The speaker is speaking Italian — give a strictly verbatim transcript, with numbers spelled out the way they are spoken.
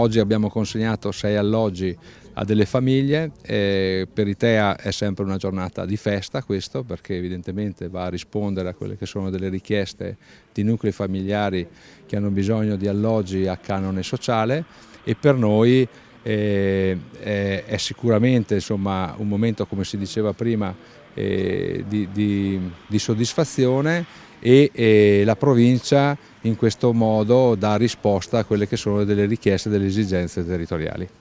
Oggi abbiamo consegnato sei alloggi a delle famiglie, eh, per Itea è sempre una giornata di festa questo, perché evidentemente va a rispondere a quelle che sono delle richieste di nuclei familiari che hanno bisogno di alloggi a canone sociale, e per noi eh, è, è sicuramente, insomma, un momento, come si diceva prima, eh, di, di, di soddisfazione, e, e la provincia in questo modo dà risposta a quelle che sono delle richieste e delle esigenze territoriali.